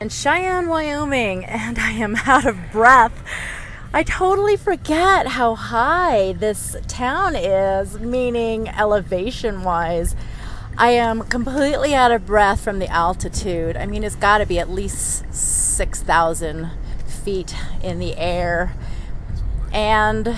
in Cheyenne, Wyoming, and I am out of breath. I totally forget how high this town is, meaning elevation-wise. I am completely out of breath from the altitude. I mean, it's got to be at least 6,000 feet in the air. And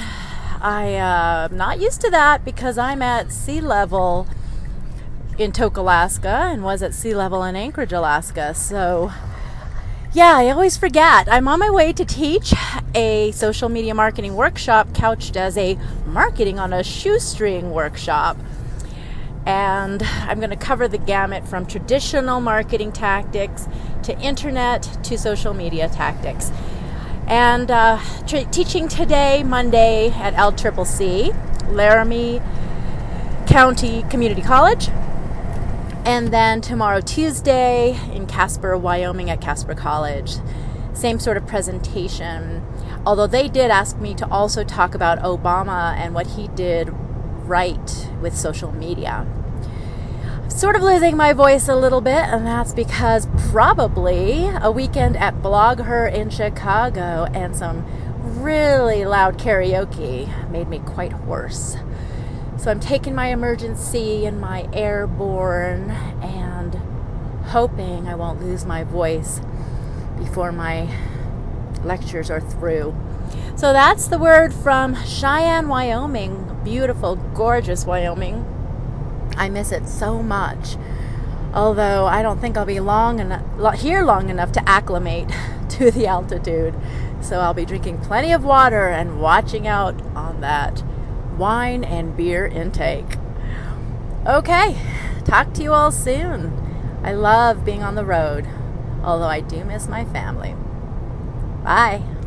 I'm not used to that because I'm at sea level in Tok, Alaska, and was at sea level in Anchorage, Alaska. So yeah, I always forget. I'm on my way to teach a social media marketing workshop couched as a marketing on a shoestring workshop. And I'm going to cover the gamut from traditional marketing tactics to internet to social media tactics. And teaching today, Monday, at LCCC, Laramie County Community College. And then tomorrow, Tuesday, in Casper, Wyoming at Casper College. Same sort of presentation. Although they did ask me to also talk about Obama and what he did right with social media. I'm sort of losing my voice a little bit, and that's because probably a weekend at Blog Her in Chicago and some really loud karaoke made me quite hoarse. So I'm taking my Emergen-C and my Airborne and hoping I won't lose my voice before my lectures are through. So that's the word from Cheyenne, Wyoming. Beautiful, gorgeous Wyoming. I miss it so much. Although I don't think I'll be here long enough to acclimate to the altitude. So I'll be drinking plenty of water and watching out on that wine and beer intake. Okay, talk to you all soon. I love being on the road, although I do miss my family. Bye.